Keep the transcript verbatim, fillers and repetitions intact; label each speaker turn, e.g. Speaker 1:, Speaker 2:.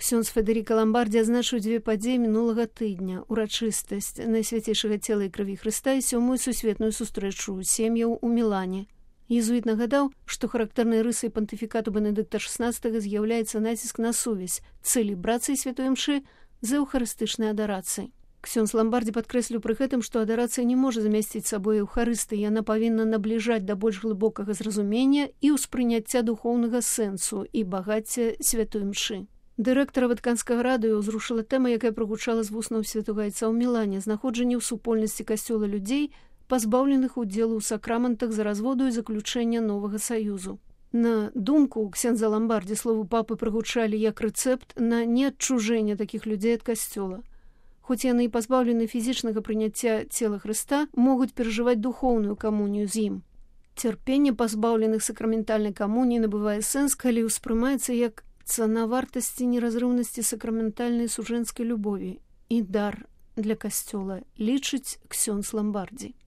Speaker 1: Ксёндз Федэріка Ламбардзі адзначыў дзве падзеі мінулага тыдня: урачыстасць Найсвяцейшага цела і крыві Хрыста і сёмую сусветную сустрэчу сем'яў у Мілане. Езуіт нагадаў, што характэрнай рысай пантыфікату Бенедыкта шаснаццатага з'яўляецца націск на сувязь цэлібрацыі святой імшы з эўхарыстычнай адарацыяй. Ксёндз Ламбардзі падкрэсліў пры гэтым, што адарацыя не можа замясціць сабой эўхарыстыі, яна павінна набліжаць да больш глыбокага зразумення і ўспрыняцця духоўнага сэнсу і багацця святой імшы. Дырэктара Ватыканскага радыё ўзрушыла тэма, якая прагучала з вуснаў святога айца ў Мілане: знаходжанне ў супольнасці касцёла людзей, пазбаўленых удзелу ў сакраментах за разводу і заключэння новага саюзу. На думку ксяндза Ламбардзі, словы папы прагучалі як рэцэпт на неадчужэнне такіх людзей ад касцёла. Хоць яны і пазбаўлены фізічнага прыняцця цела Хрыста, могуць перажываць духоўную камунію з ім. Цярпенне пазбаўленых сакраментальнай камуніі набывае сэнс, калі ўспрымаецца як цана вартасці неразрыўнасці сакраментальнай сужэнскай любові і дар для касцёла, лічыць ксёндз Ламбардзі.